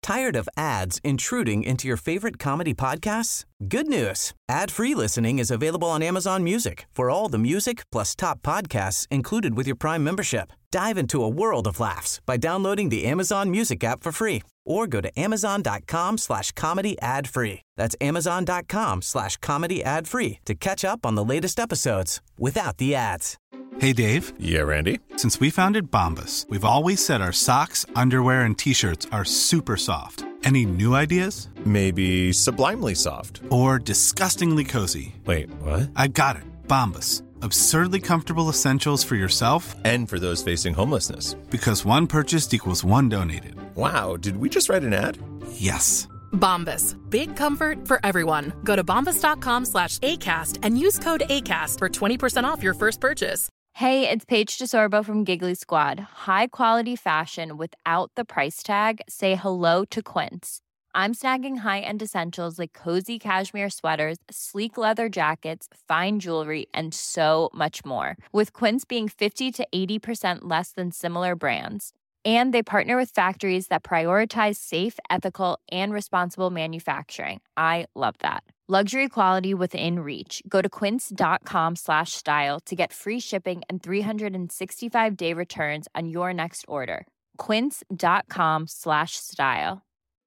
Tired of ads intruding into your favorite comedy podcasts? Good news. Ad-free listening is available on Amazon Music for all the music plus top podcasts included with your Prime membership. Dive into a world of laughs by downloading the Amazon Music app for free or go to amazon.com/comedy ad-free. That's amazon.com/comedy ad-free to catch up on the latest episodes without the ads. Hey, Dave. Yeah, Randy. Since we founded Bombas, we've always said our socks, underwear, and T-shirts are super soft. Any new ideas? Maybe sublimely soft. Or disgustingly cozy. Wait, what? I got it. Bombas. Absurdly comfortable essentials for yourself and for those facing homelessness. Because one purchased equals one donated. Wow, did we just write an ad? Yes. Bombas. Big comfort for everyone. Go to bombas.com/ACAST and use code ACAST for 20% off your first purchase. Hey, it's Paige DeSorbo from Giggly Squad. High quality fashion without the price tag. Say hello to Quince. I'm snagging high-end essentials like cozy cashmere sweaters, sleek leather jackets, fine jewelry, and so much more. With Quince being 50 to 80% less than similar brands. And they partner with factories that prioritize safe, ethical, and responsible manufacturing. I love that. Luxury quality within reach. Go to quince.com/style to get free shipping and 365-day returns on your next order. Quince.com/style.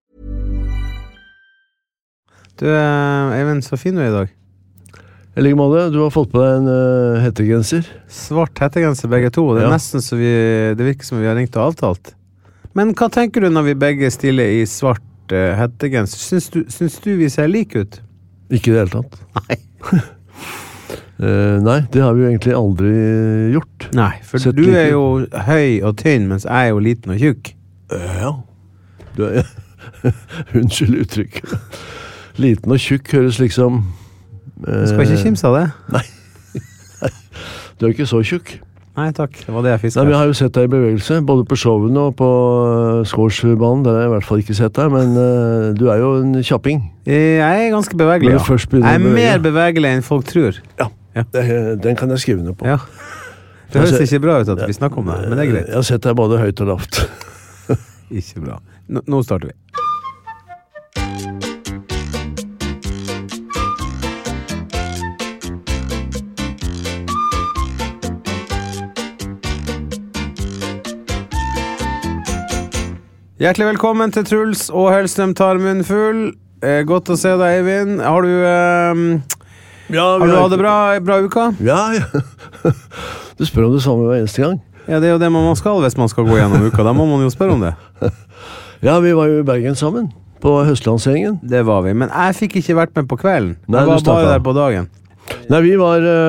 Du, Eivind, så fin du I dag. I like måte, du har fått på deg en hettegenser. Svart hettegenser begge to. Det nesten så det virker som vi har ringt og avtalt. Men hva tenker du når vi begge stiller I svart hettegenser? Syns du vi ser like ut? Ikke det hele tatt. Nei. Nei, det har vi jo egentlig aldri gjort. Nei, for Sett du like. jo høy og tynn, mens jeg jo liten og tjukk. Ja. Du unnskyld uttrykket. Liten og tjukk høres liksom... Du skal ikke kimse av det? Nei. Du ikke så tjukk. Nei, takk. Det var det jeg fisket. Nei, vi har jo sett deg I bevegelse, både på showene og på squashbanen. Der har jeg I hvert fall ikke sett deg, men du jo en kjapping. Jeg ganske bevegelig, ja. Jeg mer bevegelig enn folk tror. Ja. Den kan jeg skrive ned på. Ja. Det høres ikke bra ut at vi snakker om det, men det greit. Jeg har sett deg både høyt og lavt. Ikke bra. Nå starter vi. Hjertelig velkommen til Truls og Hellstrøm tar munn full. Godt å se deg, Eivind. Har du har du hatt det bra uka? Ja. Du spør om det samme hver eneste gang. Ja, det jo det man skal hvis man skal gå gjennom uka. Da må man jo spørre om det. Ja, vi var jo I Bergen sammen på høstlanseringen. Det var vi, men jeg fikk ikke vært med på kvelden. Nei, jeg var bare der på dagen. Nei, vi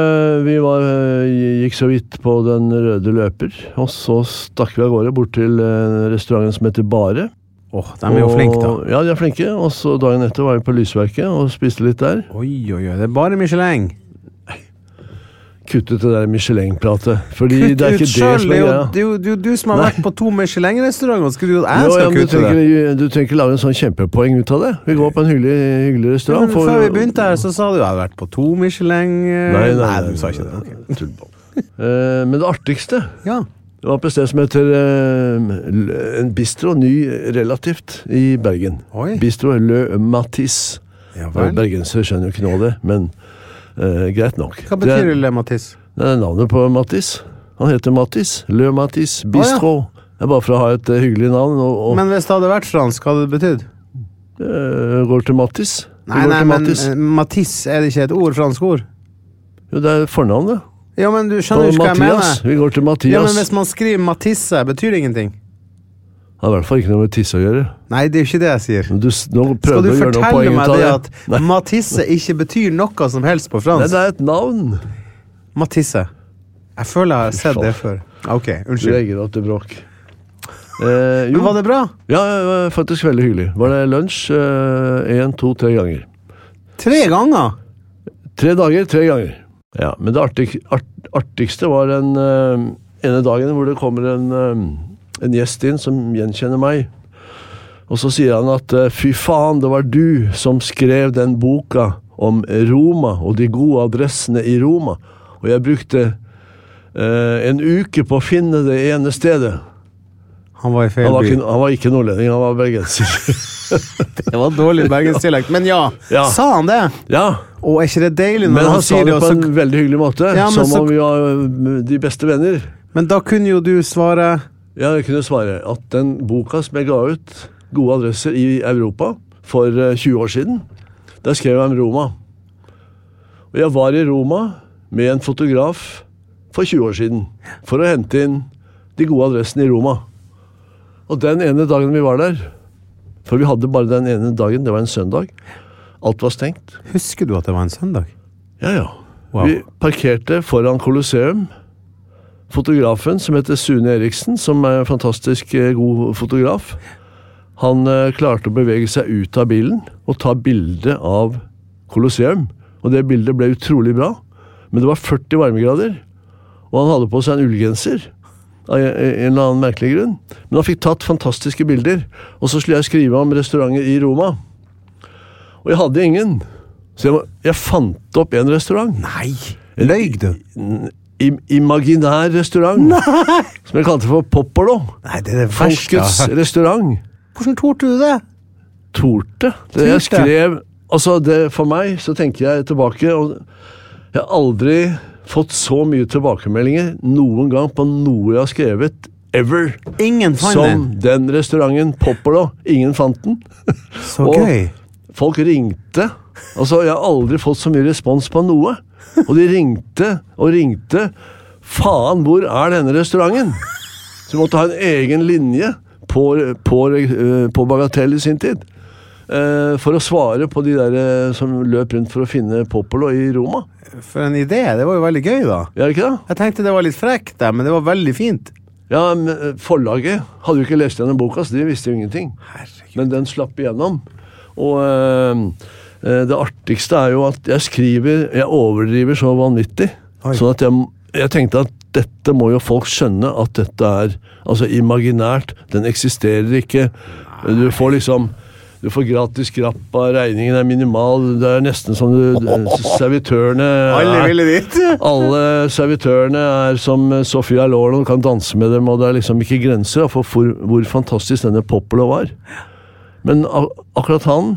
gikk så vidt på den røde løper, og så stakk vi av gårde bort til restauranten som heter Bare. De jo flinke da. Ja, de flinke, og så dagen etter var vi på Lysverket og spiste litt der. Oi, det bare Michelin. Kuttet det der Michelin-plate, fordi det ikke det som Det jo du som har vært på 2 Michelin-restauranter, skal kutte det? Du trenger ikke lage en sånn kjempepoeng ut av det. Vi går på en hyggelig restaurant. Men før vi begynte her, så sa du jeg har vært på 2 Michelin... Nei, du sa ikke det. Okay. Men det artigste det var på et sted som heter en bistro, ny relativt I Bergen. Oi. Bistro Le Matisse. Ja, vel. Bergenser skjønner jo ikke noe av det, men greit nok. Hva betyr Le Matisse? Det navnet på Matisse. Han heter Matisse. Le Matisse Bistro. Det bare for å ha et hyggelig navn. Men hvis det hadde vært fransk, hva hadde det betydd? Går til Matisse. Nei, men Matisse, det ikke et ord, fransk ord? Jo, det fornavnet. Ja, men du skjønner jo hva jeg mener. Vi går til Mathias. Ja, men hvis man skriver Matisse, betyr det ingenting? Det har I hvert fall ikke noe med tisse å gjøre. Nei, det jo ikke det jeg sier. Nå skal du fortelle meg det at Matisse ikke betyr noe som helst på fransk? Nei, det et navn. Matisse. Jeg føler jeg har sett det før. Ok, unnskyld. Du legger opp til bråk. Men var det bra? Ja, det var faktisk veldig hyggelig. Var det lunsj 1, 2, 3 ganger. 3 ganger? 3 dager, 3 ganger. Ja, men det artigste var den ene dagen hvor det kommer en gjest inn som gjenkjenner meg. Og så sier han at fy faen, det var du som skrev den boka om Roma og de gode adressene I Roma. Og jeg brukte en uke på å finne det ene stedet. Han var i feil by. Han var ikke nordlending, han var bergenser. Det var dårlig bergensdialekt, men ja, sa han det? Ja. Og ikke det deilig når men han sa sier det på også... en veldig hyggelig måte, som om vi var de beste venner. Men da kunne jo du svare... Ja, jeg kunne svare at den boka som jeg ga ut, Gode adresser i Europa, for 20 år siden, der skrev jeg om Roma. Og jeg var i Roma med en fotograf for 20 år siden, for å hente inn de gode adressene i Roma. Og den ene dagen vi var der, for vi hadde bare den ene dagen, det var en søndag, alt var stengt. Husker du at det var en søndag? Ja. Wow. Vi parkerte foran Colosseum. Fotografen, som heter Sune Eriksen, som en fantastisk god fotograf, han klarte å bevege seg ut av bilen og ta bilde av Colosseum. Og det bildet ble utrolig bra. Men det var 40 varmegrader, og han hadde på seg en ullgenser. Av en eller annen merkelig grunn. Men han fikk tatt fantastiske bilder. Og så skulle jeg skrive om restauranter i Roma. Og jeg hadde ingen. Så jeg fant opp en restaurant. Nei, løy du? Imaginær restaurant. Nei! Som jeg kalte for Popolo. Nei, det er det verste. Folkets restaurant. Hvordan torde du det? Torde? Det jeg skrev... Altså, for meg så tenker jeg tilbake, og jeg har aldri fått så mye tilbakemeldinger noen gang på noe jeg har skrevet, ever. Ingen fant som den restauranten Popolo. Ingen fant den. Så gøy. Folk ringte. Altså, jeg har aldri fått så mye respons på noe. Og de ringte og ringte. Faen, hvor er denne restauranten? Så jeg måtte ha en egen linje på Bagatell i sin tid. For å svare på de der som løp rundt for å finne Popolo i Roma. For en idé, det var jo veldig gøy da. Ja, ikke det? Jeg tenkte det var litt frekt der, men det var veldig fint. Ja, men forlaget hadde jo ikke lest gjennom boka, så de visste jo ingenting. Herregud. Men den slapp igjennom. Og det artigste er jo at jeg overdriver så vanvittig. Oi. Sånn at jeg tenkte at dette må jo folk skjønne at dette er altså imaginært, den eksisterer ikke. Du får gratis grappa, regningen er minimal, det er nesten som servitørene Alle ville dit. Alle servitørene er som Sofia Loren, kan danse med dem, og det er liksom ikke grenser for hvor fantastisk denne Popolo var. Men akkurat han,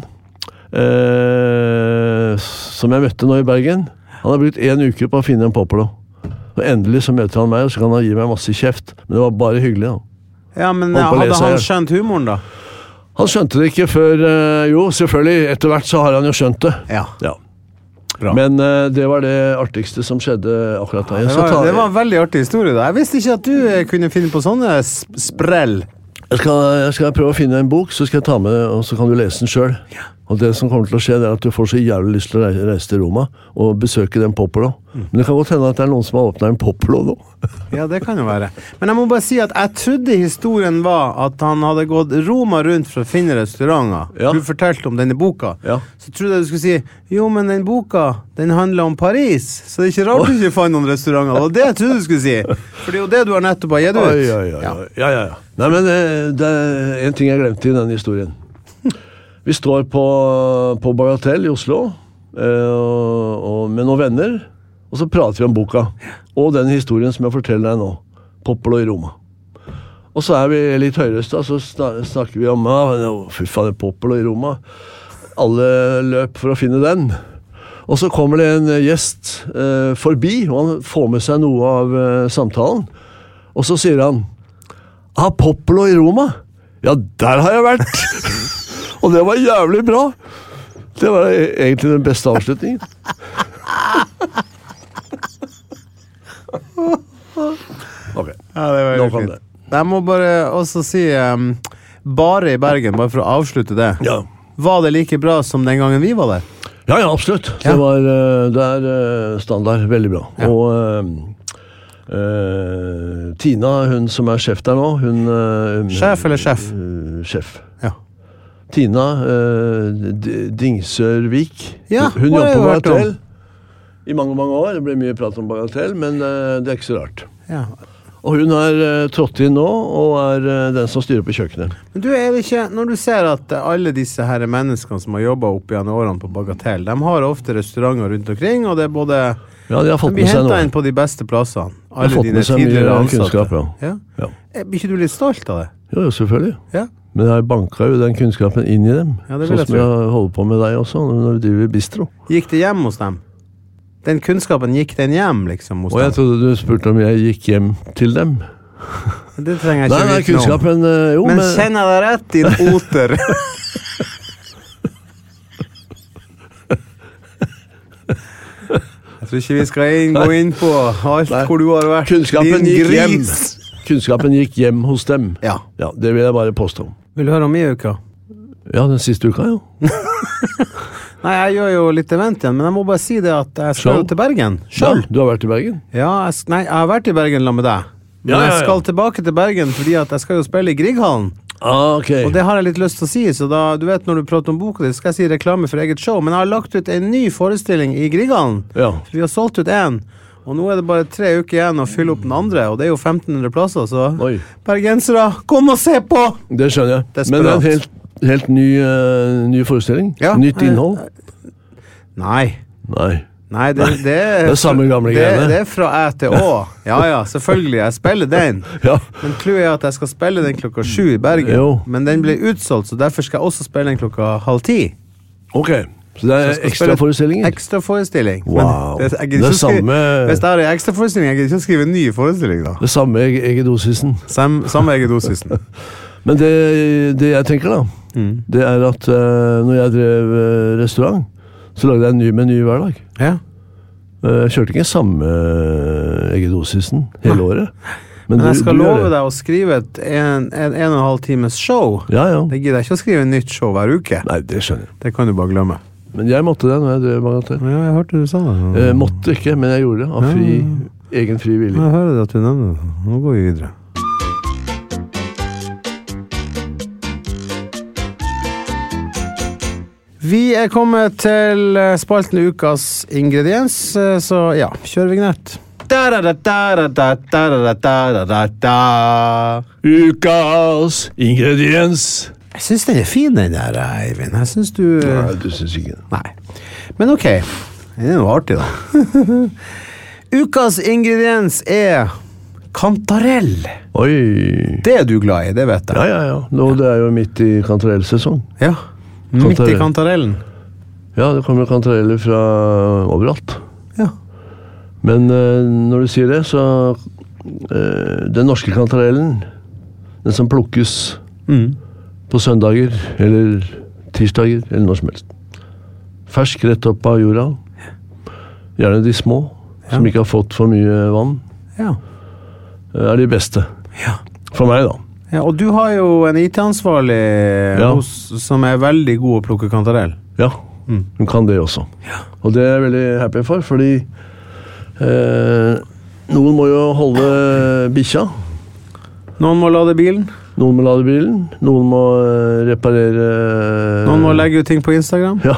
som jeg møtte nå i Bergen, han har brukt 1 uke på å finne en Popolo. Og endelig så møter han meg, og så kan han gi meg masse kjeft. Men det var bare hyggelig da. Ja, men hadde han skjønt humoren da? Han skjønte det ikke før, jo, selvfølgelig, etter hvert så har han jo skjønt det. Ja. Bra. Men det var det artigste som skjedde akkurat da. Det var en veldig artig historie da. Jeg visste ikke at du kunne finne på sånne sprell. Jeg skal prøve å finne en bok, så skal jeg ta med, og så kan du lese den selv. Og det som kommer til å skje, det er at du får så jævlig lyst til å reise til Roma og besøke den Popolo. Men det kan godt hende at det er noen som har åpnet en Popolo nå. Ja, det kan jo være. Men jeg må bare si at jeg trodde historien var at han hadde gått Roma rundt for å finne restauranter. Ja. Du fortalte om denne boka. Ja. Så trodde jeg du skulle si, jo, men den boka, den handler om Paris, så det er ikke rart du ikke fant noen restauranter. Og det jeg trodde du skulle si. For det er jo det du har nettopp har gitt ut. Ja. Nei, men det er en ting jeg glemte i denne historien. Vi står på Bagatell i Oslo med noen venner, og så prater vi om boka og den historien som jeg forteller deg nå, Popolo i Roma. Og så er vi litt høyrest da, så snakker vi om fy faen, Popolo i Roma. Alle løp for å finne den. Og så kommer det en gjest forbi, og han får med seg noe av samtalen. Og så sier han, Popolo i Roma? Ja, der har jeg vært! Og det var jævlig bra. Det var egentlig den beste avslutningen. Ok, ja, det var nok om det. Jeg må bare også si, bare i Bergen, bare for å avslutte det. Ja. Var det like bra som den gangen vi var der? Ja, absolutt. Ja. Det er standard, veldig bra. Ja. Og Tina, hun som er sjef der nå, sjef eller sjef? Sjef. Ja. Tina Dingsørvik. Ja, hun jobber på Bagatell i mange år. Det ble mye prat om Bagatell, men det er ikke så rart. Ja. Og hun har trådt inn nå, og er den som styrer på kjøkkenet. Men du, er det ikke, når du ser at alle disse her menneskene som har jobbet opp gjennom årene på Bagatell, de har ofte restauranter rundt omkring, og det er både... Ja, de har fått med seg noe. De blir hentet inn på de beste plassene. Alle dine tidligere ansatte. Kunnskap, ja. Blir ikke du litt stolt av det? Jo, selvfølgelig. Ja. Men jeg banket jo den kunnskapen inn i dem. Ja, det vil jeg sånn som jeg holder på med deg også, når du driver bistro. Gikk det hjem hos dem? Den kunnskapen gikk den hjem, liksom, hos dem? Og jeg trodde du spurte om jeg gikk hjem til dem. Det trenger jeg ikke nei, kunnskapen, jo, men kjenner jeg deg rett, din oter? Jeg tror ikke vi skal gå inn på alt hvor du har vært. Kunnskapen gikk hjem hos dem. Ja. Ja, det vil jeg bare påstå. Vil du høre om i uka? Ja, den siste uka, jo. Nei, jeg gjør jo litt event igjen, men jeg må bare si det at jeg skal jo til Bergen. Selv. Ja, du har vært i Bergen? Ja, jeg har vært i Bergen sammen med deg. Men jeg skal tilbake til Bergen fordi at jeg skal jo spille i Grieghallen. Okay. Og det har jeg litt lyst til å si, så da, du vet når du prater om boka di, skal jeg si reklame for eget show, men jeg har lagt ut en ny forestilling i Grieghallen. Ja. Vi har solgt ut en, og nå er det bare 3 uker igjen å fylle opp den andre, og det er jo 1500 plasser, så bergensere, kom og se på! Det skjønner jeg. Desperat. Men det er en helt ny forestilling? Ja. Nytt innhold? Nei, det er samme gamle greiene. Det er fra æ til å. Ja, selvfølgelig, jeg spiller den. Ja. Men clouet er at jeg skal spille den 7:00 i Bergen. Jo. Men den blir utsolgt, så derfor skal jeg også spille den 9:30. Ok, så det er ekstra forestillinger? Ekstra forestilling. Wow. Det er samme... Hvis det er ekstra forestilling, jeg gidder ikke å skrive en ny forestilling da. Det samme eggedosisen. Samme eggedosisen. Men det jeg tenker da, det er at når jeg drev restaurant, så lagde jeg en ny meny hver dag. Ja. Jeg kjørte ikke samme eggedosisen hele året. Men jeg skal love deg å skrive en og en halv times show. Ja. Det gidder jeg ikke å skrive en nytt show hver uke. Nei, det skjønner jeg. Det kan du bare glemme. Men jeg måtte det når jeg drev Bagatell. Ja, jeg hørte du sa det. Jeg måtte ikke, men jeg gjorde det av egen fri vilje. Jeg hører det at du nevner det. Nå går vi videre. Vi er kommet til spalten Ukas ingrediens, så ja, kjør vignett. Ukas ingrediens. Jeg synes den er fin, den der, Eivind. Jeg synes du... Nei, du synes ikke det. Nei. Men ok, det er noe artig da. Ukas ingrediens er kantarell. Oi. Det er du glad i, det vet jeg. Ja. Nå, det er jo midt i kantarellsesong. Ja. Midt i kantarellen? Ja, det kommer kantareller fra overalt. Ja. Men når du sier det, så den norske kantarellen, den som plukkes på søndager, eller tirsdager, eller når som helst. Fersk rett opp av jorda. Gjerne de små, som ikke har fått for mye vann. Ja. Er de beste. Ja. For meg da. Ja, og du har jo en IT-ansvarlig som er veldig god å plukke kantarell. Ja, hun kan det også. Ja. Og det er jeg veldig happy for, fordi noen må jo holde bikkja. Noen må lade bilen. Noen må lade bilen. Noen må reparere... Noen må legge ut ting på Instagram. Ja.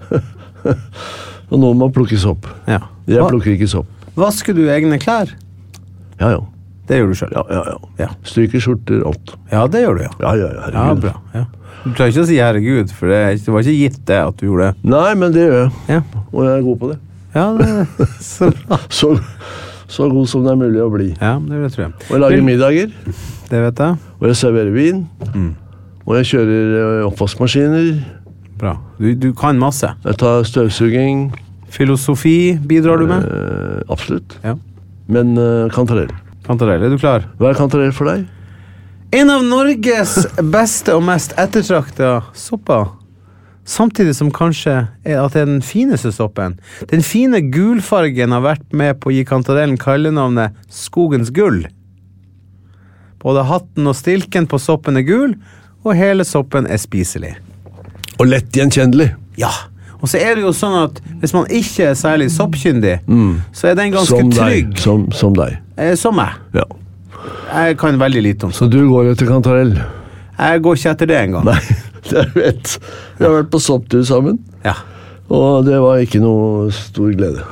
Og noen må plukke sopp. Ja. Jeg plukker ikke sopp. Vasker du egne klær? Ja. Det gjør du selv? Ja. Stryker skjorter, alt. Ja, det gjør du, ja. Ja, herregud. Ja, bra. Ja. Du klarer ikke å si herregud, for det var ikke gitt det at du gjorde det. Nei, men det gjør jeg. Ja. Og jeg er god på det. Ja, det er så bra. så god som det er mulig å bli. Ja, det tror jeg. Og jeg lager middager. Det vet jeg. Og jeg serverer vin. Og jeg kjører oppvaskmaskiner. Bra. Du kan masse. Jeg tar støvsuging. Filosofi bidrar du med? Absolutt. Ja. Men kantarell. Kantarell, er du klar? Hva er kantarell for deg? En av Norges beste og mest ettertrakta sopper. Samtidig som kanskje at det er den fineste soppen. Den fine gulfargen har vært med på å gi kantarellen kallenavnet skogens gull. Både hatten og stilken på soppen er gul, og hele soppen er spiselig. Og lett gjenkjennelig. Ja. Og så er det jo sånn at hvis man ikke er særlig soppkyndig, så er den ganske trygg. Som deg. Som meg. Ja. Jeg kan veldig lite om sopp. Så du går etter kantarell? Jeg går ikke etter det engang. Nei, det vet. Vi har vært på sopptur sammen. Ja. Og det var ikke noe stor glede.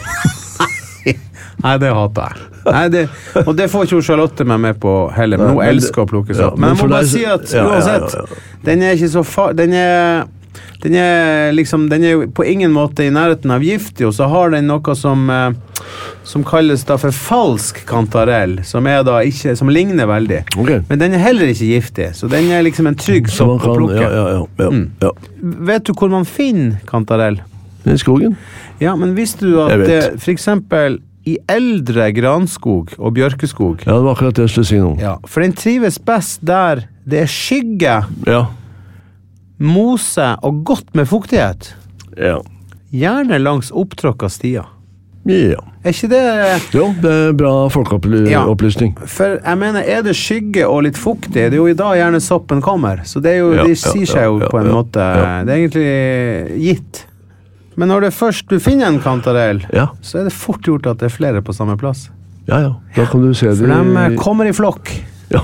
Nei, det hater jeg. Nei, og det får ikke Charlotte meg med på heller, men hun elsker å plukke sopp. Men jeg må bare si at uansett, den er ikke så Den er jo på ingen måte i nærheten av giftig, og så har den noe som kalles da for falsk kantarell, som er da ikke, som ligner veldig. Okay. Men den er heller ikke giftig, så den er liksom en trygg sopp å plukke. Ja. Vet du hvor man finner kantarell? I skogen. Ja, men visste du at det, for eksempel i eldre granskog og bjørkeskog... Ja, det var akkurat det jeg skulle si nå. Ja, for den trives best der det er skygge, mose og godt med fuktighet. Ja. Gjerne langs opptråkka stier. Ja. Er ikke det... Jo, det er bra folkeopplysning. For jeg mener, er det skygge og litt fuktig, det er jo i dag gjerne soppen kommer, så det er jo, de sier seg jo på en måte, det er egentlig gitt. Men når det først du finner en kantarell, så er det fort gjort at det er flere på samme plass. Ja, da kan du se det. For de kommer i flokk. Ja.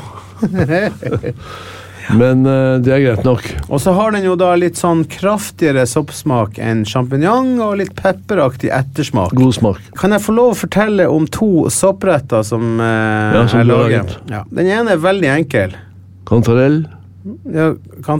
Men det er greit nok. Og så har den jo da litt sånn kraftigere soppsmak enn champignon, og litt pepperaktig ettersmak. God smak. Kan jeg få lov å fortelle om 2 soppretter som jeg lager? Ja. Den ene er veldig enkel. Kantarell? Ja,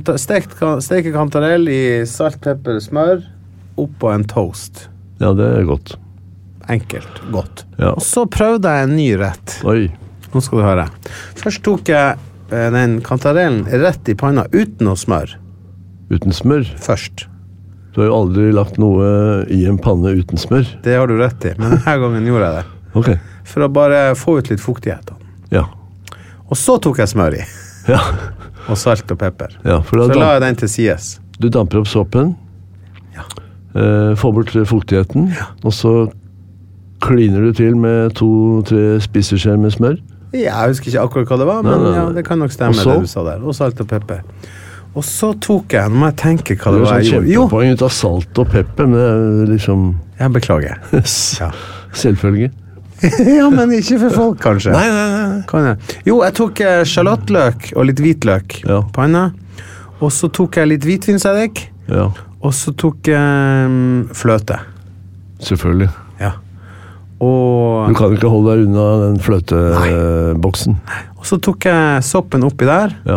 steke kantarell i salt, pepper, smør, oppå en toast. Ja, det er godt. Enkelt, godt. Ja. Og så prøvde jeg en ny rett. Oi. Nå skal du høre. Først tok jeg den kantarellen rett i panna uten å smør. Uten smør? Først. Du har jo aldri lagt noe i en panne uten smør. Det har du rett i, men denne gangen gjorde jeg det. Ok. For å bare få ut litt fuktighet. Ja. Og så tok jeg smør i. Ja. Og salt og pepper. Ja, for så la jeg den til sides. Du damper opp soppen. Ja. Får bort fuktigheten. Ja. Og så kliner du til med 2-3 spiseskjeer med smør. Ja, jeg husker ikke akkurat hva det var, men ja, det kan nok stemme det du sa der. Og salt og pepper. Og så tok jeg, nå må jeg tenke hva det var jeg gjorde. Det er kjempepoeng ut av salt og pepper, men det er liksom... Jeg beklager. Ja. Selvfølge. Ja, men ikke for folk, kanskje. Nei. Kan jeg? Jo, jeg tok sjalottløk og litt hvitløk på panna. Og så tok jeg litt hvitvinseddik. Ja. Og så tok jeg fløte. Selvfølgelig. Ja. Og... Du kan ikke holde deg unna den fløteboksen. Og så tok jeg soppen oppi der. Ja.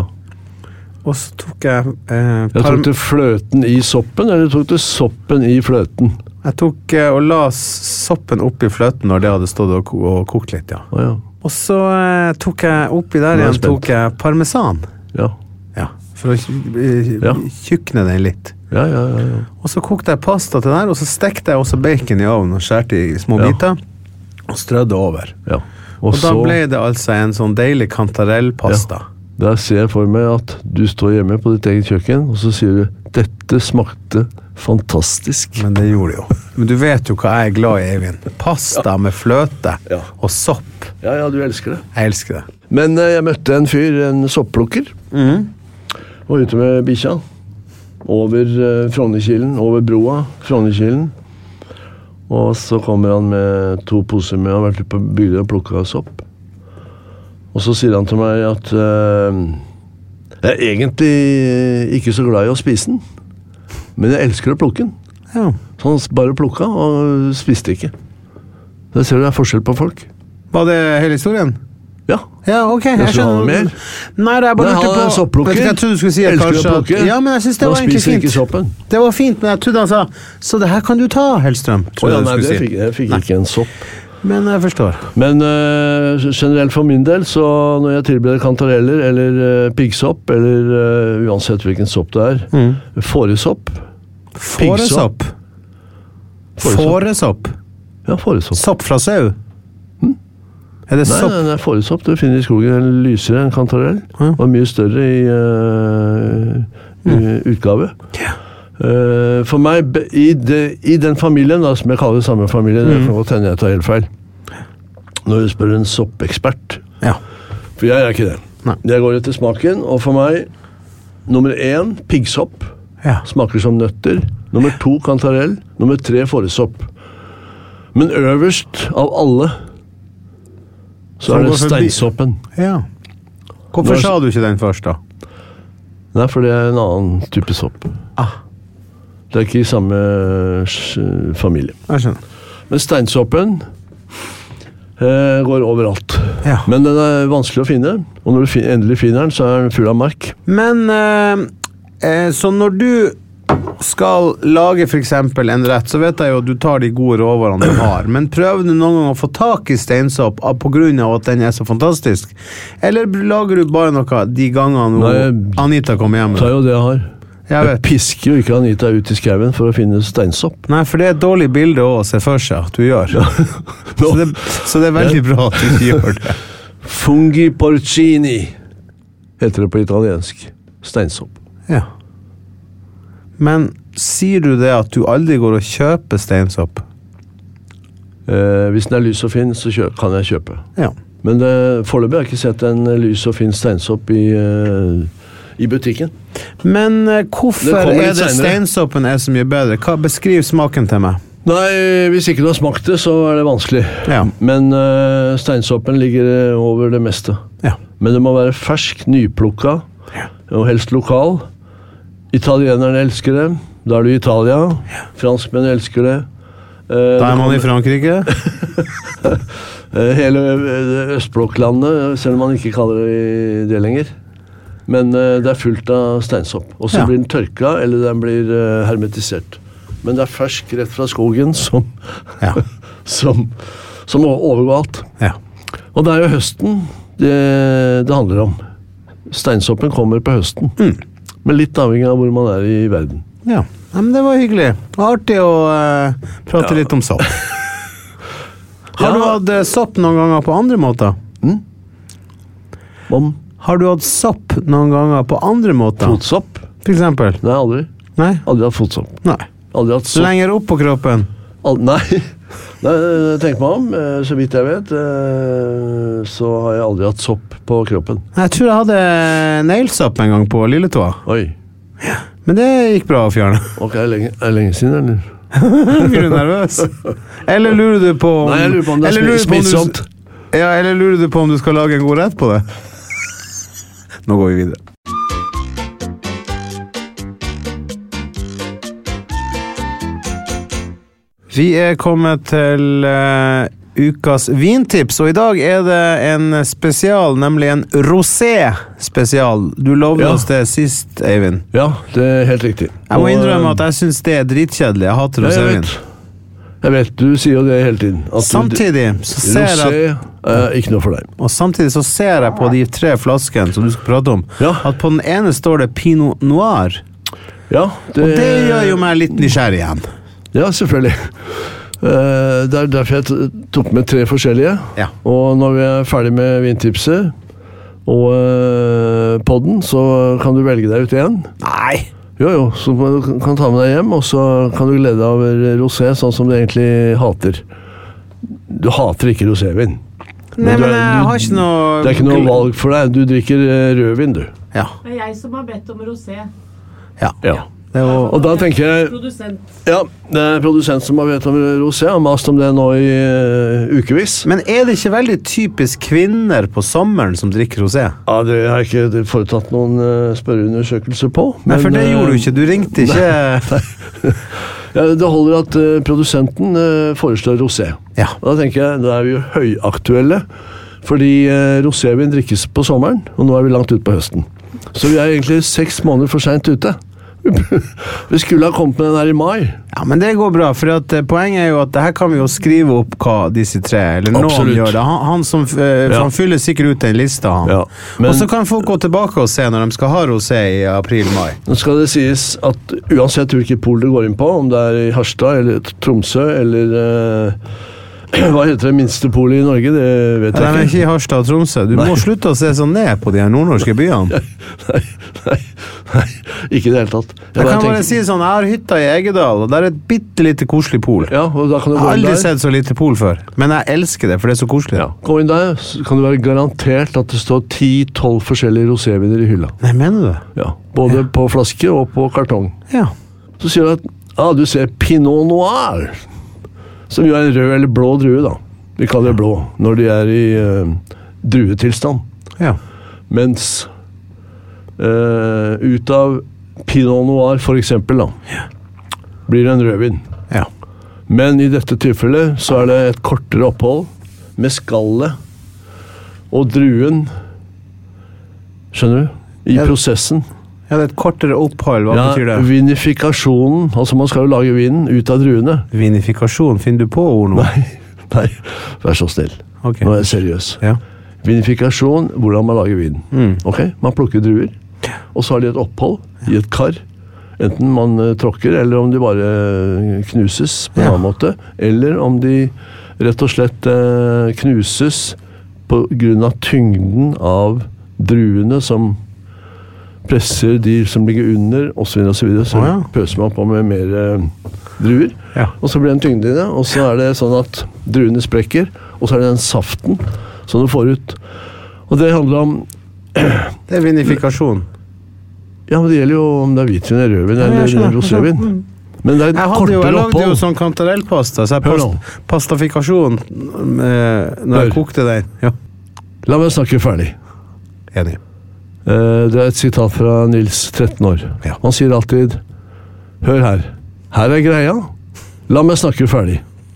Og så tok jeg... tok du fløten i soppen, eller tok du soppen i fløten? Jeg tok og la soppen oppi fløten når det hadde stått og kokt litt, ja. Ja. Og så tok jeg oppi der igjen, tok jeg parmesan. Ja. For å tjukne den litt. Ja. Og så kokte jeg pasta til der, og så stekte jeg også bacon i ovnen og skjærte i små biter, og strødde over. Ja. Og da ble det altså en sånn deilig kantarellpasta. Ja. Der ser jeg for meg at du står hjemme på ditt eget kjøkken, og så sier du, dette smakte fantastisk. Men det gjorde det jo. Men du vet jo hva jeg er glad i, Eivind. Pasta med fløte og sopp. Ja, du elsker det. Jeg elsker det. Men jeg møtte en fyr, en sopplukker, og ute med bikkja, over Frognerkilen, over broa, Frognerkilen. Og så kommer han med 2 poser med, han har vært ute på bygda og plukket sopp. Og så sier han til meg at jeg er egentlig ikke så glad i å spise den, men jeg elsker å plukke den. Ja. Så han bare plukket og spiste ikke. Der ser du det er forskjell på folk. Var det hele historien? Ja. Ja, ok. Jeg skjønner mer. Nei, det er bare lurte på... sopplukker. Jeg trodde du skulle si at kanskje... Ja, men jeg synes det var egentlig fint. Ikke soppen. Det var fint, men jeg trodde han sa, så det her kan du ta, Hellstrøm. Nei, jeg fikk ikke en sopp. Men jeg forstår. Men generelt for min del, så når jeg tilbereder kantareller, eller piggsopp, eller uansett hvilken sopp det er, fåresopp. Fåresopp? Fåresopp? Ja, fåresopp. Sopp fra sau? Er det sopp? Nei, fåresopp, du finner i skogen en lysere enn kantarell, og mye større i utgave. Ja. For meg, i den familien, da, som jeg kaller samme familie, det kan godt hende jeg tar helt feil. Når du spør en soppekspert. Ja. For jeg er ikke det. Nei. Jeg går etter smaken, og for meg, nummer 1, piggsopp. Ja. Smaker som nøtter. Nummer 2, kantarell. Nummer 3, fåresopp. Men øverst av alle, så er det steinsoppen. Ja. Hvorfor sa du ikke den først, da? Nei, for det er en annen type sopp. Det er ikke i samme familie. Jeg skjønner. Men steinsoppen går overalt. Ja. Men den er vanskelig å finne, og når du endelig finner den, så er den full av mark. Men, så når du skal lage for eksempel en rett, så vet jeg jo at du tar de gode råvarene du har, men prøver du noen gang å få tak i steinsopp på grunn av at den er så fantastisk? Eller lager du bare noe de gangene Anita kommer hjem? Det er jo det jeg har. Jeg pisker jo ikke Anita ut i skauen for å finne steinsopp. Nei, for det er et dårlig bilde å se for seg at du gjør. Så det er veldig bra at du ikke gjør det. Fungi porcini heter det på italiensk. Steinsopp. Ja. Men sier du det at du aldri går og kjøper steinsopp? Hvis den er lys og fin, så kan jeg kjøpe. Ja. Men foreløpig har jeg ikke sett en lys og fin steinsopp i butikken. Men hvorfor er det steinsoppen er så mye bedre? Beskriv smaken til meg. Nei, hvis ikke du har smakt det, så er det vanskelig. Ja. Men steinsoppen ligger over det meste. Ja. Men det må være fersk, nyplukka, og helst lokal. Italienerne elsker det. Da er du i Italia. Franskmenn elsker det. Da er man i Frankrike. Hele Østblokklandet, selv om man ikke kaller det lenger. Men det er fullt av steinsopp. Og så blir den tørka, eller den blir hermetisert. Men det er fersk rett fra skogen som overgår alt. Ja. Og det er jo høsten det handler om. Steinsoppen kommer på høsten. Men litt avhengig av hvor man er i verden. Ja, men det var hyggelig. Artig å prate litt om sopp. Har du hatt sopp noen ganger på andre måter? Har du hatt sopp noen ganger på andre måter? Fotsopp? For eksempel? Nei, aldri. Nei? Aldri hatt fotsopp. Nei. Aldri hatt sopp. Lenger opp på kroppen? Nei, tenk meg om. Så vidt jeg vet, så har jeg aldri hatt sopp på kroppen. Jeg tror jeg hadde nailsopp en gang på lilletåa. Oi. Ja, men det gikk bra å fjerne. Ok, er det lenge siden, eller? Blir du nervøs? Eller lurer du på om... Nei, jeg lurer på om det er smittsomt. Ja, eller lurer du på om du skal lage en god rett på det? Nå går vi videre. Vi er kommet til ukas vintips, og i dag er det en spesial, nemlig en rosé-spesial. Du lovde oss det sist, Eivind. Ja, det er helt riktig. Jeg må innrømme at jeg synes det er dritkjedelig. Jeg hater rosévin. Jeg vet, du sier jo det hele tiden. Samtidig så ser jeg ikke noe for deg. Og samtidig så ser jeg på de 3 flaskene som du skal prate om, at på den ene står det Pinot Noir. Ja, og det gjør jo meg litt nysgjerrig igjen. Ja, selvfølgelig. Det er derfor jeg tok med 3 forskjellige. Ja. Og når vi er ferdig med vintipset og podden, så kan du velge deg ut igjen. Nei! Jo, så du kan ta med deg hjem, og så kan du glede deg over rosé, sånn som du egentlig hater. Du hater ikke rosévin. Nei, men jeg har ikke noe... Det er ikke noe valg for deg. Du drikker rødvin, du. Ja. Det er jeg som har bedt om rosé. Ja. Og da tenker jeg... Ja, det er produsent som har bedt om rosé. Jeg har mast om det nå i ukevis. Men er det ikke veldig typisk kvinner på sommeren som drikker rosé? Ja, det har jeg ikke foretatt noen spørreundersøkelser på. Nei, for det gjorde du ikke. Du ringte ikke... Nei. Ja, det holder at produsenten foreslår rosé. Ja. Og da tenker jeg, da er vi jo høyaktuelle, fordi rosévin drikkes på sommeren, og nå er vi langt ut på høsten. Så vi er egentlig 6 måneder for sent ute. Vi skulle ha kommet med den her i mai. Ja, men det går bra, for poenget er jo at det her kan vi jo skrive opp hva disse 3, eller noen gjør det. Han fyller sikkert ut en liste, han. Ja, og så kan folk gå tilbake og se når de skal ha rosé i april-mai. Nå skal det sies at uansett hvilket pol du går inn på, om det er i Harstad eller Tromsø eller hva heter det minste polet i Norge? Det vet jeg ikke. Det er ikke i Harstad og Tromsø. Du må slutte å se sånn ned på de her nordnorske byene. Nei, ikke i det hele tatt. Jeg kan bare si sånn, jeg har hytta i Egedal, og der er et bittelite koselig pol. Ja, og da kan du jeg har aldri sett så lite pol før, men jeg elsker det, for det er så koselig. Ja. Gå inn der, så kan du være garantert at det står 10-12 forskjellige roséviner i hylla. Nei, mener du det? Ja, både på flaske og på kartong. Ja. Så sier du at du ser Pinot Noir, som jo er en rød eller blå drue da. Vi kaller det blå, når de er i druetilstand. Ja. Mens ut av Pinot Noir for eksempel da, blir det en rødvin. Ja. Men i dette tilfellet så er det et kortere opphold med skallet og druen, skjønner du, i prosessen. Ja, det et kortere opphold, hva betyr det? Vinifikasjonen, altså man skal jo lage vinen ut av druene. Vinifikasjon, finner du på ord nå? Nei, vær så snill. Okay. Nå er jeg seriøs. Ja. Vinifikasjon, hvordan man lager vin. Ok, man plukker druer, og så har de et opphold i et kar. Enten man tråkker, eller om de bare knuses på en annen måte, eller om de rett og slett knuses på grunn av tyngden av druene som presser de som ligger under, og så videre, så pøser man på med mer druer, og så blir det en tyngde i det, og så er det sånn at druene sprekker, og så er det den saften som du får ut. Og det handler om... Det er vinifikasjon. Ja, men det gjelder jo om det er hvitvin eller rødvin eller rosévin. Men det er et kortere opphold. Jeg lagde jo sånn kantarellpasta, så pastafikasjon når jeg kokte den. Ja. La meg snakke ferdig. Enig. Det er et sitat fra Nils, 13 år. Ja. Han sier alltid, hør her, her er greia, la meg snakke ferdig.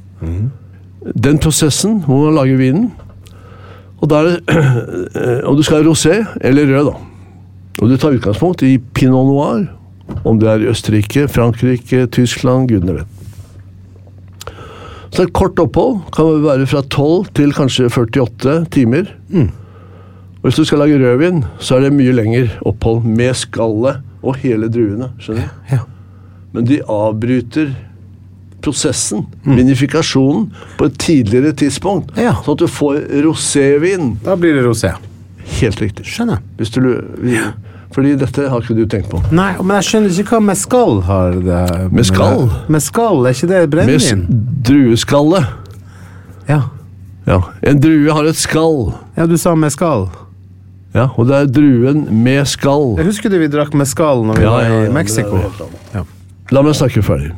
Den prosessen hvor man lager vinen, og da er det, og du skal ha rosé eller rød da, og du tar utgangspunkt i Pinot Noir, om det er i Østerrike, Frankrike, Tyskland, gudene vet. Så et kort opphold kan være fra 12 til kanskje 48 timer. Og hvis du skal lage rødvin, så er det mye lenger opphold med skallet og hele druene, skjønner du? Ja. Men de avbryter prosessen, vinifikasjonen, på et tidligere tidspunkt, sånn at du får rosévin. Da blir det rosé. Helt riktig. Skjønner. Hvis du... Fordi dette har ikke du tenkt på. Nei, men jeg skjønner ikke hva mescal har det. Mescal? Mescal, er ikke det brennvin? Drueskalle. Ja. Ja, en drue har et skall. Ja, du sa mescal. Ja, og det er druen med skall. Jeg husker det vi drakk mescal når vi var i Mexico. Ja. La meg snakke ferdig.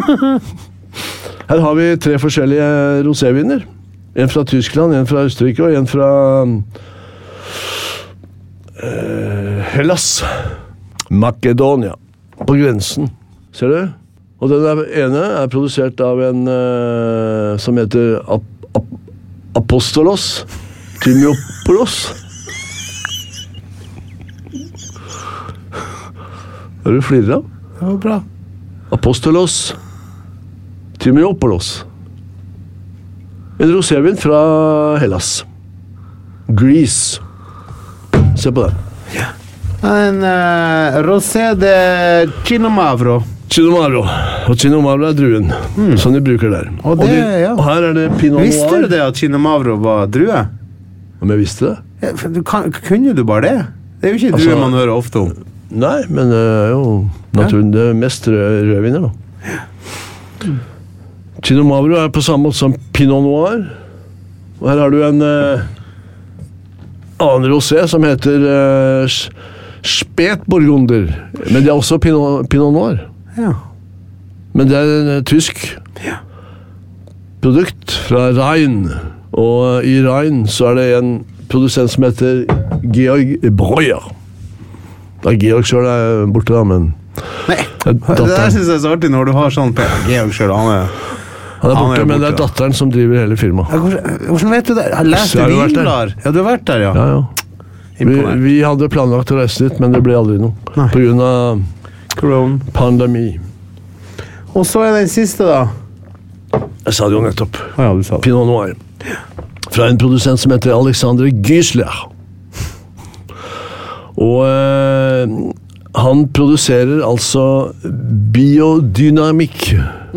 Her har vi 3 forskjellige roséviner. En fra Tyskland, en fra Østerrike og en fra Hellas. Makedonia. På grensen. Ser du? Og den ene er produsert av en som heter Apostolos Thymiopoulos. Hva er du flirer av? Det var bra. Apostolos Thymiopoulos. En rosévin fra Hellas. Greece. Se på den. Ja. En rosé de Chinomavro. Chinomavro. Og Chinomavro er druen, som de bruker der. Og her er det Pinot Noir. Visste du det at Chinomavro var drue? Om jeg visste det? Ja, kunne du bare det? Det er jo ikke drue man hører ofte om. Nei, men det er jo naturen, det er mest rødviner da. Chinomavro er på samme måte som Pinot Noir. Og her har du en annen rosé som heter Spätburgunder. Men det er også Pinot Noir. Ja. Men det er en tysk produkt fra Rhein. Og i Rhein så er det en produsent som heter Georg Breuer. Da Georg selv er borte da, men... Nei, det der synes jeg er så artig når du har sånn på Georg selv, han er borte, men det er datteren som driver hele firmaet. Hvordan vet du det? Jeg leste vinblader. Ja, du har vært der, ja. Ja. Vi hadde planlagt å reise dit, men det ble aldri noe. På grunn av pandemi. Og så er den siste da? Jeg sa det jo nettopp. Ja, du sa det. Pinot Noir. Fra en produsent som heter Alexander Güsler. Og han produserer altså biodynamikk.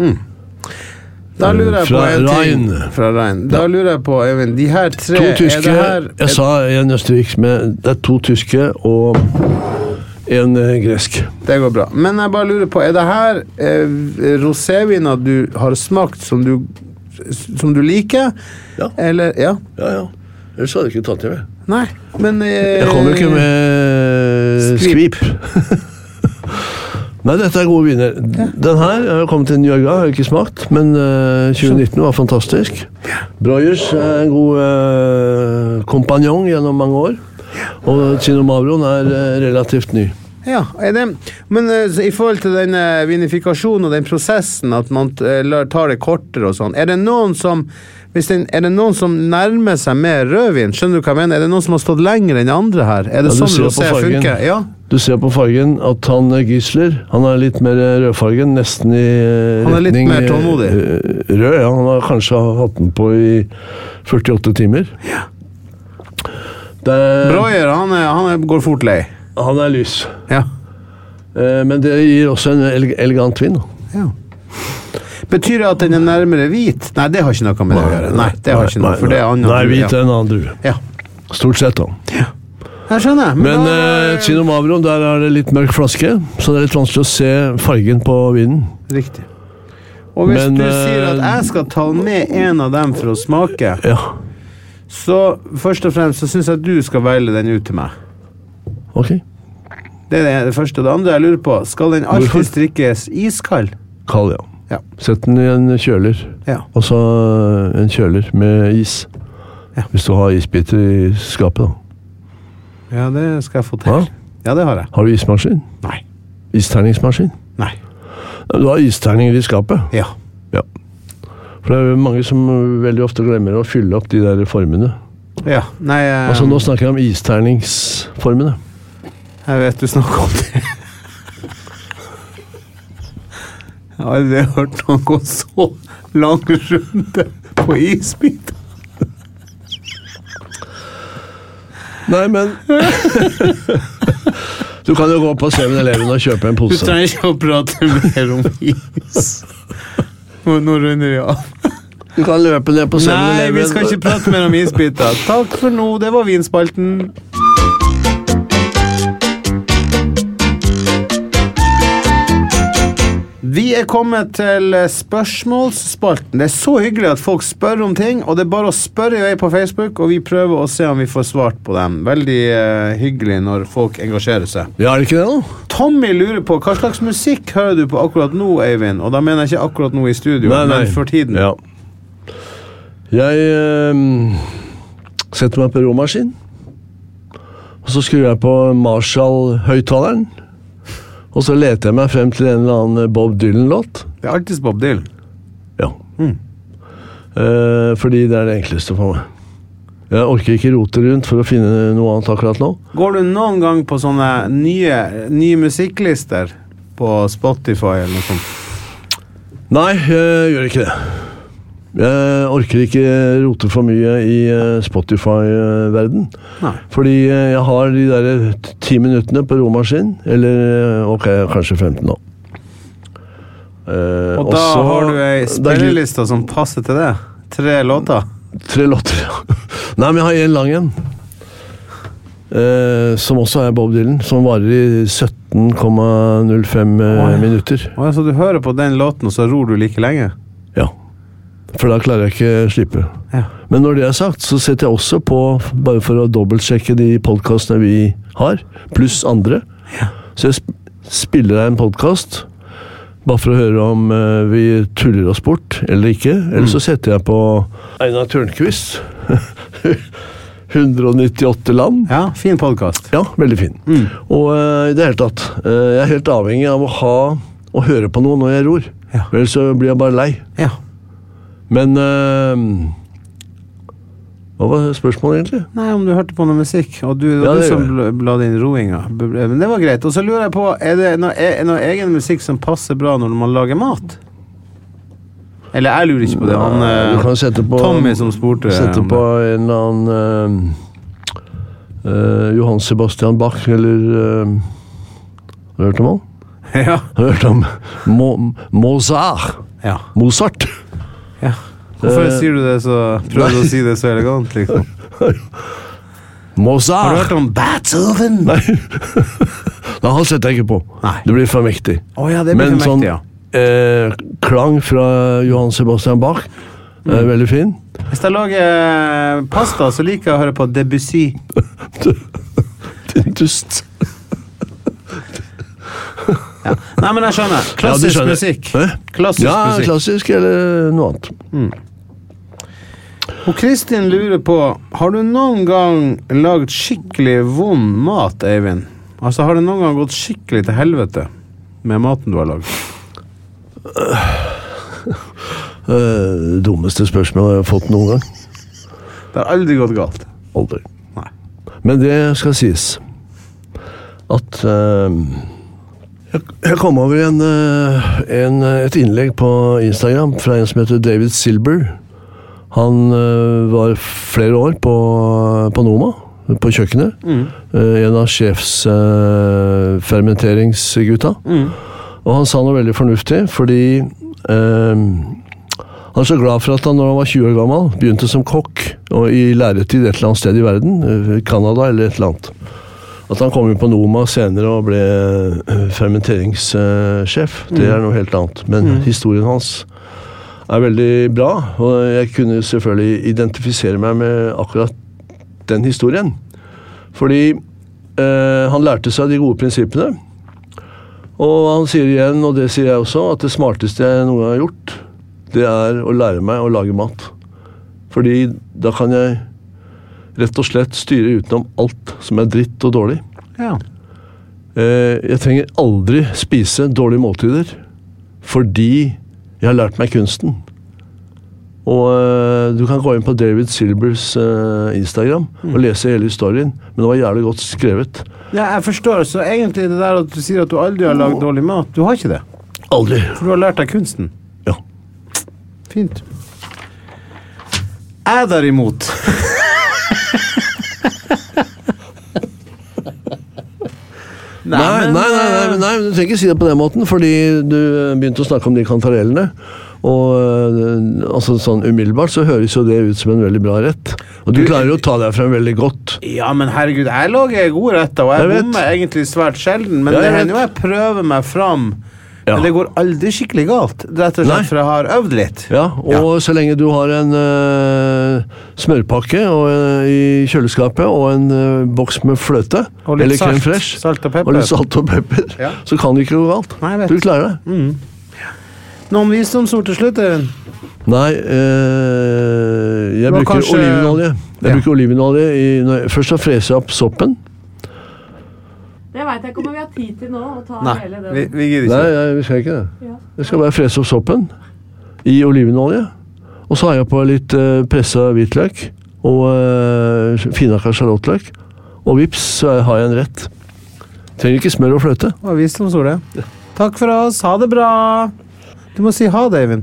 Da lurer jeg på en ting fra Rhein. Da lurer jeg på, Eivind, de her 3... 2 tyske, jeg sa en østerriksk, men det er 2 tyske og en gresk. Det går bra. Men jeg bare lurer på, er det her roséviner du har smakt som du liker? Ja. Eller, ja? Ja. Ellers hadde jeg ikke tatt det med. Nei, men... jeg kommer ikke med skvip. Nei, dette er gode viner. Den her har kommet til New York, har jeg ikke smakt, men 2019 var fantastisk. Breuers er en god kompanjong gjennom mange år, og Chinomavroen er relativt ny. Ja, men i forhold til den vinifikasjonen og den prosessen, at man tar det kortere og sånn, er det noen som nærmer seg mer rødvin? Skjønner du hva jeg mener? Er det noen som har stått lenger enn andre her? Er det sånn rosé funker? Ja. Du ser på fargen at han Gisler, han litt mer rødfargen, nesten i han retning... litt mer tålmodig. Rød, ja. Han har kanskje hatt den på i 48 timer. Ja. Breuer, han går fort lei. Han lys. Ja. Men det gir også en elegant vin. Ja. Betyr det at den nærmere hvit? Nei, det har ikke noe med det å gjøre. Nei, det har ikke noe, for det annen Nei, hvit en annen drue. Ja. Stort sett da. Ja. Jeg skjønner. Men Cinno Mavro, der det litt mørk flaske, så det litt vanskelig å se fargen på vinen. Riktig. Og hvis du sier at jeg skal ta med en av dem for å smake, så først og fremst så synes jeg at du skal velge den ut til meg. Ok. Det det første. Og det andre jeg lurer på, skal den alltid strikkes iskald? Kald, ja. Sett den i en kjøler. Ja. Og så en kjøler med is. Ja. Hvis du har isbiter i skapet da. Ja, det skal jeg få til. Ja, det har jeg. Har du ismaskin? Nei. Isterningsmaskin? Nei. Du har isterninger i skapet? Ja. For det mange som veldig ofte glemmer å fylle opp de der formene. Ja, nei... Altså, nå snakker jeg om isterningsformene. Jeg vet du snakker om det. Jeg har aldri hørt noen gå så lang runde på isbiter. Nei, men du kan jo gå på 7-Eleven og kjøpe en pose. Du trenger ikke å prate mer om is. Nå runder vi av. Du kan løpe ned på 7-Eleven. Nei, vi skal ikke prate mer om isbiter. Takk for nå, det var vinspalten. Vi kommet til spørsmålsspalten. Det så hyggelig at folk spør om ting, og det bare å spørre i vei på Facebook, og vi prøver å se om vi får svart på dem. Veldig hyggelig når folk engasjerer seg. Ja, det ikke det nå? Tommy lurer på, hva slags musikk hører du på akkurat nå, Eivind? Og da mener jeg ikke akkurat nå i studio, men for tiden. Ja. Jeg setter meg på romaskin, og så skrur jeg på Marshall-høyttaleren, og så leter jeg meg frem til en eller annen Bob Dylan-låt. Det alltid Bob Dylan? Ja. Fordi det det enkleste for meg. Jeg orker ikke rote rundt for å finne noe annet akkurat nå. Går du noen gang på sånne nye musikklister på Spotify eller noe sånt? Nei, jeg gjør ikke det. Jeg orker ikke rote for mye i Spotify-verden. Fordi jeg har de der 10 minuttene på romaskin, eller kanskje 15 nå. Og da har du en spilleliste som passer til det? 3 låter? 3 låter, ja. Nei, men jeg har en lang en. Som også Bob Dylan, som varer i 17,05 minutter. Så du hører på den låten, og så ror du like lenge? Ja. For da klarer jeg ikke slippe. Ja. Men når det sagt, så setter jeg også på, bare for å dobbeltsjekke de podcastene vi har, pluss andre. Ja. Så jeg spiller en podcast, bare for å høre om vi tuller oss bort, eller ikke. Eller så setter jeg på Einar Tørnquist. 198 land. Ja, fin podcast. Ja, veldig fin. Og i det hele tatt, jeg helt avhengig av å høre på noe når jeg ror. Ja. Ellers så blir jeg bare lei. Ja. Men hva var spørsmålet egentlig? Nei, om du hørte på noe musikk, og du som la din roinga. Men det var greit. Og så lurer jeg på, det noe egen musikk som passer bra når man lager mat? Eller jeg lurer ikke på det. Du kan sette på Tommy som spurte. Sette på en eller annen Johann Sebastian Bach, eller har du hørt om han? Ja. Har du hørt om Mozart? Ja. Mozart? Ja. Hvorfor sier du det så... Prøver du å si det så elegant, liksom? Mozart! Har du hørt om Beethoven? Nei. Nei, han setter jeg ikke på. Nei. Det blir for mektig. Ja, det blir for mektig, ja. Klang fra Johann Sebastian Bach veldig fin. Hvis jeg lager pasta, så liker jeg å høre på Debussy. Din dust. Ja. Nei, men jeg skjønner. Klassisk musikk. Klassisk musikk. Klassisk eller noe annet. Og Kristin lurer på, har du noen gang lagd skikkelig vond mat, Eivind? Altså, har det noen gang gått skikkelig til helvete med maten du har lagd? Dummeste spørsmål jeg har fått noen gang. Det har aldri gått galt. Aldri. Nei. Men det skal sies at jeg kom over et innlegg på Instagram fra en som heter David Silber. Han var flere år på Noma, på kjøkkenet. En av sjefsfermenteringsgutta. Og han sa noe veldig fornuftig, fordi han så glad for at han, når han var 20 år gammel, begynte som kokk, og i læretid et eller annet sted i verden, Kanada eller et eller annet. At han kom inn på Noma senere og ble fermenteringssjef, det noe helt annet. Men historien hans veldig bra, og jeg kunne selvfølgelig identifisere meg med akkurat den historien. Fordi han lærte seg de gode prinsippene, og han sier igjen, og det sier jeg også, at det smarteste jeg noen har gjort, det å lære meg å lage mat. Fordi da kan jeg rett og slett styre utenom alt som dritt og dårlig. Ja. Jeg trenger aldri spise dårlige måltider, fordi jeg har lært meg kunsten. Og du kan gå inn på David Silbers Instagram og lese hele historien, men det var jævlig godt skrevet. Ja, jeg forstår, så egentlig det der at du sier at du aldri har laget dårlig mat, du har ikke det? Aldri. For du har lært deg kunsten? Ja. Fint. Jeg derimot. Nei, du trenger ikke si det på den måten, fordi du begynte å snakke om de kantarellene, og altså sånn umiddelbart så høres jo det ut som en veldig bra rett. Og du klarer jo å ta deg frem veldig godt. Ja, men herregud, jeg lager gode retter, og jeg bommer egentlig svært sjelden, men det hender jo jeg prøver meg fram. Ja. Men det går aldri skikkelig galt, rett og slett for jeg har øvd litt. Ja, og så lenge du har en smørpakke i kjøleskapet og en boks med fløte, eller crème fraîche, salt og pepper. Og litt salt og pepper, så kan det ikke gå galt. Nei, jeg vet. Du klarer det. Noen visdomsord til slutt, Øyvind? Nei, jeg bruker olivenolje. Jeg bruker olivenolje først å frese opp soppen. Det vet jeg ikke om vi har tid til nå å ta hele det. Vi gidder ikke. Nei, vi skal ikke det. Jeg skal bare frese opp soppen i olivenolje, og så har jeg på litt presset hvitløk og finhakket sjalottløk, og vips, så har jeg en rett. Trenger ikke smør og fløte. Hva visdomsord det? Takk for oss, ha det bra! Du må si ha det, Eivind.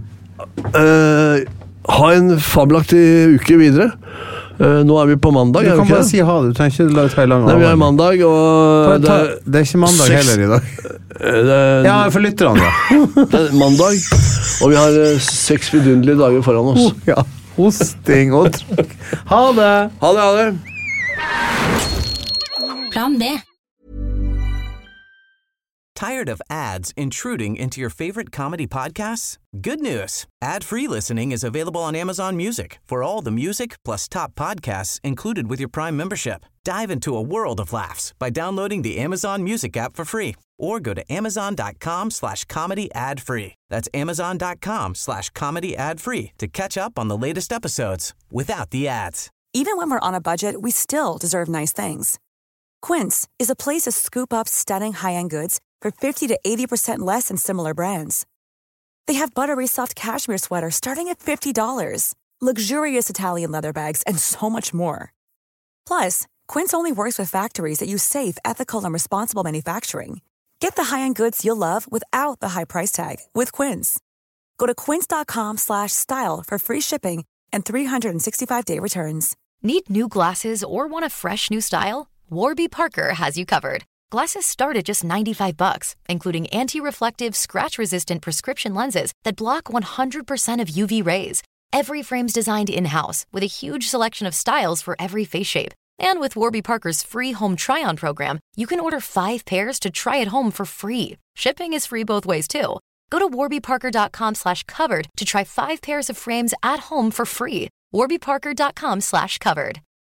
Ha en fabelaktig uke videre. Nå vi på mandag. Du kan bare si ha det, du trenger ikke la det ta i lang. Nei, vi mandag, og det er ikke mandag heller i dag. Ja, for lytterne da. Det mandag, og vi har 6 vidunderlige dager foran oss. Ja, hosting og trykk. Ha det! Ha det! Plan B. Tired of ads intruding into your favorite comedy podcasts? Good news. Ad-free listening is available on Amazon Music for all the music plus top podcasts included with your Prime membership. Dive into a world of laughs by downloading the Amazon Music app for free or go to amazon.com/comedy ad-free. That's amazon.com/comedy ad-free to catch up on the latest episodes without the ads. Even when we're on a budget, we still deserve nice things. Quince is a place to scoop up stunning high-end goods for 50 to 80% less than similar brands. They have buttery soft cashmere sweaters starting at $50, luxurious Italian leather bags, and so much more. Plus, Quince only works with factories that use safe, ethical, and responsible manufacturing. Get the high-end goods you'll love without the high price tag with Quince. Go to quince.com/style for free shipping and 365-day returns. Need new glasses or want a fresh new style? Warby Parker has you covered. Glasses start at just $95, including anti-reflective, scratch-resistant prescription lenses that block 100% of UV rays. Every frame's designed in-house with a huge selection of styles for every face shape. And with Warby Parker's free home try-on program, you can order 5 pairs to try at home for free. Shipping is free both ways, too. Go to warbyparker.com/covered to try 5 pairs of frames at home for free. warbyparker.com/covered.